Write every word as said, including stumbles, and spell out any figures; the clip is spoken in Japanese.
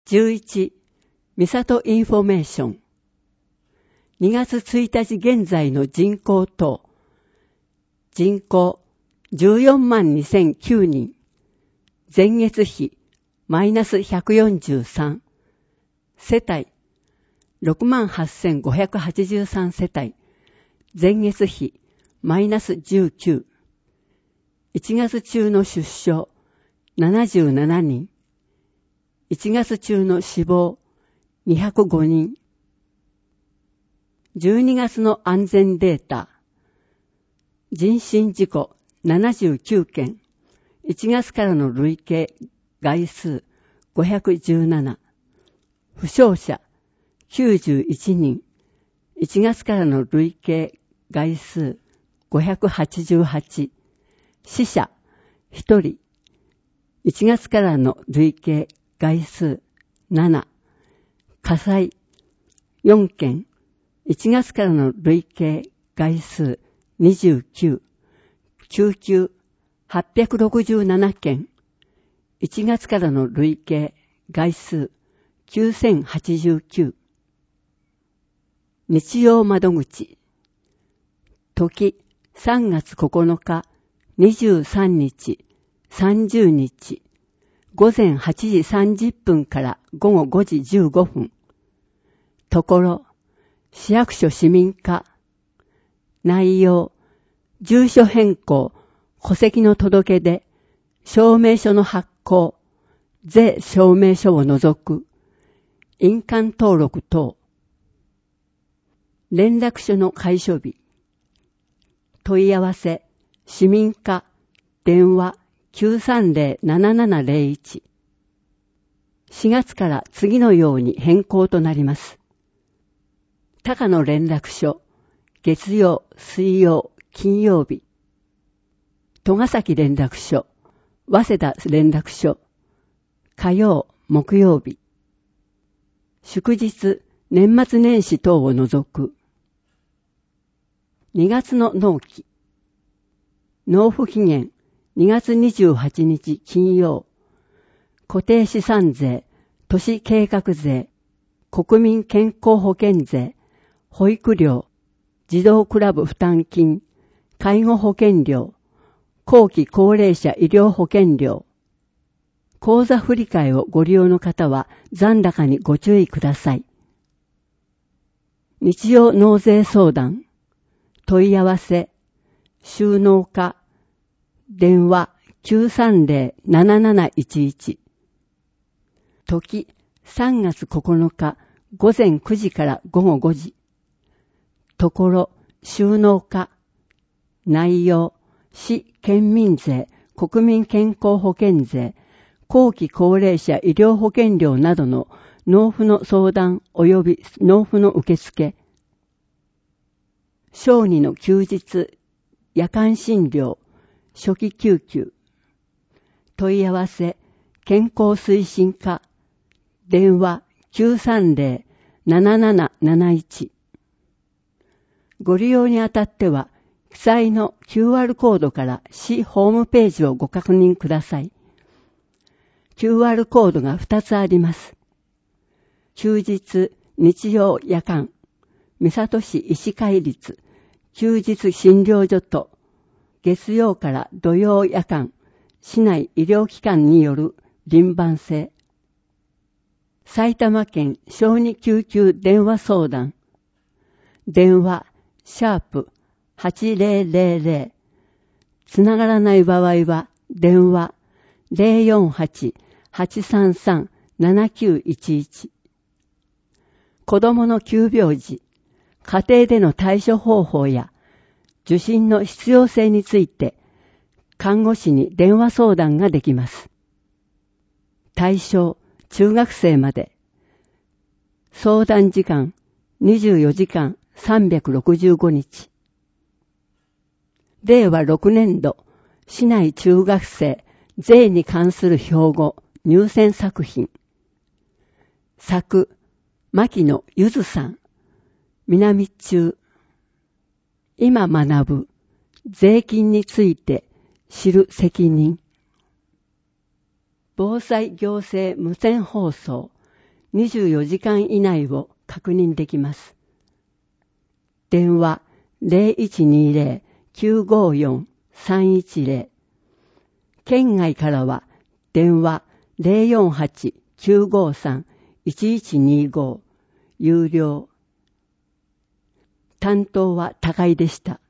じゅういち、三郷インフォメーション。にがつついたち現在の人口等。人口じゅうよんまんにせんきゅうにん。前月比マイナスひゃくよんじゅうさん。世帯ろくまんはっせんごひゃくはちじゅうさん世帯。前月比マイナスじゅうきゅう。いちがつ中の出生ななじゅうななにん。いちがつ中の死亡にひゃくごにん。じゅうにがつの安全データ。人身事故ななじゅうきゅうけん。いちがつからの累計概数ごひゃくじゅうなな。負傷者きゅうじゅういちにん。いちがつからの累計概数ごひゃくはちじゅうはち。死者ひとり。いちがつからの累計概数なな。火災よんけん。いちがつからの累計概数にじゅうきゅう。救急はっぴゃくろくじゅうななけん。いちがつからの累計概数きゅうせんはちじゅうきゅう。日曜窓口。時さんがつここのか、にじゅうさんにち、さんじゅうにち。ごぜんはちじさんじゅっぷんからごごごじじゅうごふん。ところ、市役所市民課。内容、住所変更、戸籍の届け出、証明書の発行、税証明書を除く、印鑑登録等。連絡書の開所日。問い合わせ、市民課、電話きゅうさんぜろ ななななぜろいち。しがつから次のように変更となります。高野連絡所、月曜、水曜、金曜日。戸ヶ崎連絡所、早稲田連絡所、火曜、木曜日。祝日、年末年始等を除く。にがつの納期。納付期限、にがつにじゅうはちにち金曜。固定資産税、都市計画税、国民健康保険税、保育料、児童クラブ負担金、介護保険料、後期高齢者医療保険料。口座振替をご利用の方は残高にご注意ください。日曜納税相談。問い合わせ、収納課、電話きゅうさんぜろ なななないちいち。時さんがつここのかごぜんくじからごごごじ。ところ、収納課。内容、市県民税、国民健康保険税、後期高齢者医療保険料などの納付の相談及び納付の受付。小児の休日、夜間診療、初期救急。問い合わせ、健康推進課。電話きゅうさんぜろ なななななないち。ご利用にあたっては、記載の キューアール コードから市ホームページをご確認ください。キューアール コードがふたつあります。休日、日曜夜間、三郷市医師会立、休日診療所と、月曜から土曜夜間、市内医療機関による輪番制。埼玉県小児救急電話相談。電話、シャープはちぜろぜろぜろ。つながらない場合は、電話ゼロよんはち はちさんさん ななきゅういちいち。子供の急病時、家庭での対処方法や受診の必要性について、看護師に電話相談ができます。対象、中学生まで。相談時間、にじゅうよじかんさんびゃくろくじゅうごにち。れいわろくねんど、市内中学生、税に関する標語、入選作品。作、牧野ゆずさん。南中。今学ぶ、税金について知る責任。防災行政無線放送、 にじゅうよじかん以内を確認できます。電話 ゼロいちにゼロ きゅうごよん さんいちゼロ。県外からは電話 ゼロよんはち きゅうごさん いちいちにご。有料。担当は高井でした。